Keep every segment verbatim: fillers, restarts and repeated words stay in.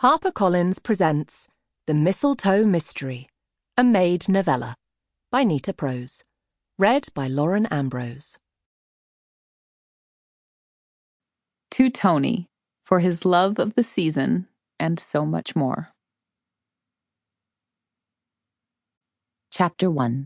HarperCollins presents The Mistletoe Mystery, a Maid Novella by Nita Prose. Read by Lauren Ambrose. To Tony, for his love of the season and so much more. Chapter one.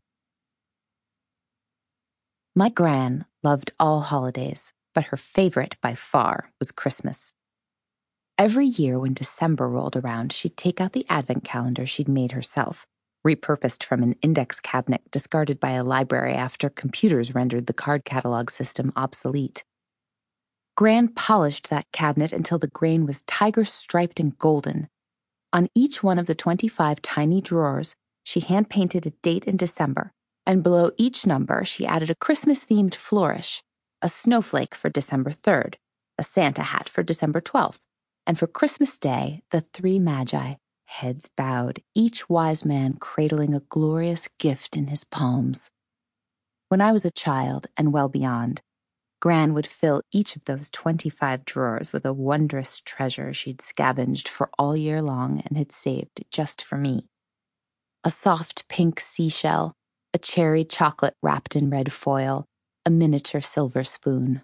My gran loved all holidays, but her favorite by far was Christmas. Every year when December rolled around, she'd take out the advent calendar she'd made herself, repurposed from an index cabinet discarded by a library after computers rendered the card catalog system obsolete. Gran polished that cabinet until the grain was tiger-striped and golden. On each one of the twenty-five tiny drawers, she hand-painted a date in December, and below each number she added a Christmas-themed flourish, a snowflake for December third, a Santa hat for December twelfth, and for Christmas Day, the three magi, heads bowed, each wise man cradling a glorious gift in his palms. When I was a child and well beyond, Gran would fill each of those twenty-five drawers with a wondrous treasure she'd scavenged for all year long and had saved just for me. A soft pink seashell, a cherry chocolate wrapped in red foil, a miniature silver spoon.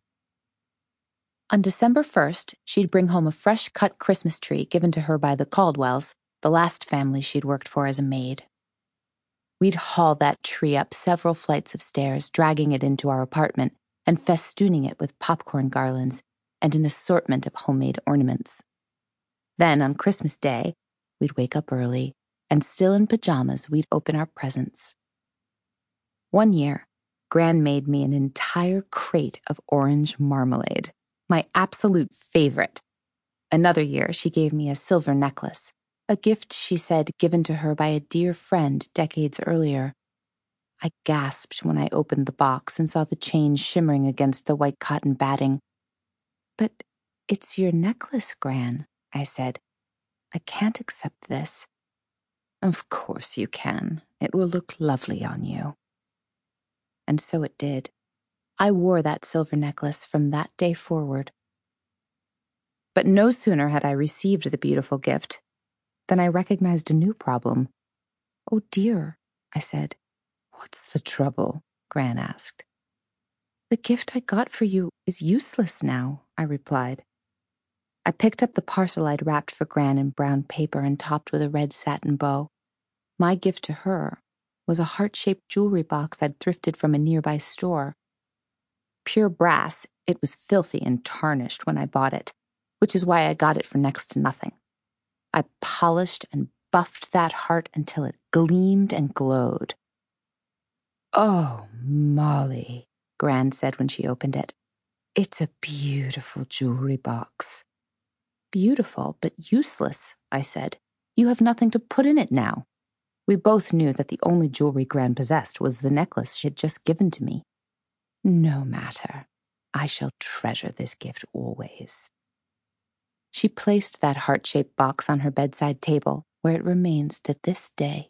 On December first, she'd bring home a fresh-cut Christmas tree given to her by the Caldwells, the last family she'd worked for as a maid. We'd haul that tree up several flights of stairs, dragging it into our apartment and festooning it with popcorn garlands and an assortment of homemade ornaments. Then, on Christmas Day, we'd wake up early, and still in pajamas, we'd open our presents. One year, Gran made me an entire crate of orange marmalade, my absolute favorite. Another year, she gave me a silver necklace, a gift, she said, given to her by a dear friend decades earlier. I gasped when I opened the box and saw the chain shimmering against the white cotton batting. "But it's your necklace, Gran," I said. "I can't accept this." "Of course you can. It will look lovely on you." And so it did. I wore that silver necklace from that day forward. But no sooner had I received the beautiful gift than I recognized a new problem. "Oh dear," I said. "What's the trouble?" Gran asked. "The gift I got for you is useless now," I replied. I picked up the parcel I'd wrapped for Gran in brown paper and topped with a red satin bow. My gift to her was a heart-shaped jewelry box I'd thrifted from a nearby store. Pure brass, it was filthy and tarnished when I bought it, which is why I got it for next to nothing. I polished and buffed that heart until it gleamed and glowed. "Oh, Molly," Gran said when she opened it. "It's a beautiful jewelry box." "Beautiful, but useless," I said. "You have nothing to put in it now." We both knew that the only jewelry Gran possessed was the necklace she had just given to me. "No matter. I shall treasure this gift always." She placed that heart-shaped box on her bedside table, where it remains to this day.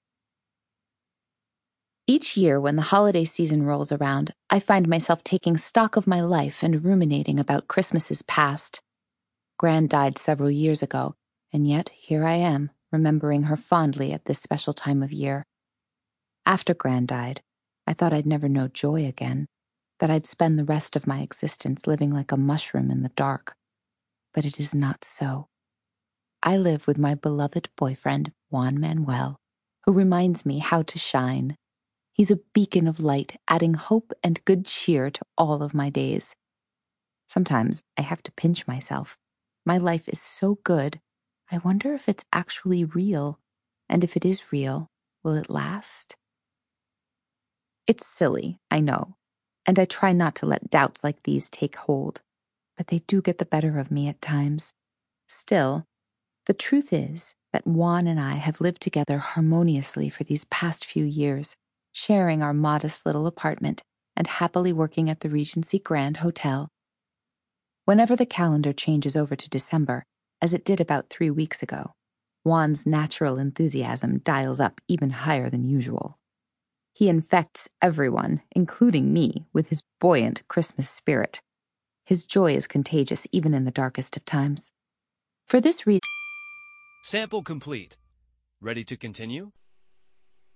Each year when the holiday season rolls around, I find myself taking stock of my life and ruminating about Christmases past. Gran died several years ago, and yet here I am, remembering her fondly at this special time of year. After Gran died, I thought I'd never know joy again, that I'd spend the rest of my existence living like a mushroom in the dark. But it is not so. I live with my beloved boyfriend, Juan Manuel, who reminds me how to shine. He's a beacon of light, adding hope and good cheer to all of my days. Sometimes I have to pinch myself. My life is so good, I wonder if it's actually real, and if it is real, will it last? It's silly, I know, and I try not to let doubts like these take hold, but they do get the better of me at times. Still, the truth is that Juan and I have lived together harmoniously for these past few years, sharing our modest little apartment and happily working at the Regency Grand Hotel. Whenever the calendar changes over to December, as it did about three weeks ago, Juan's natural enthusiasm dials up even higher than usual. He infects everyone, including me, with his buoyant Christmas spirit. His joy is contagious even in the darkest of times. For this reason, Sample complete. Ready to continue?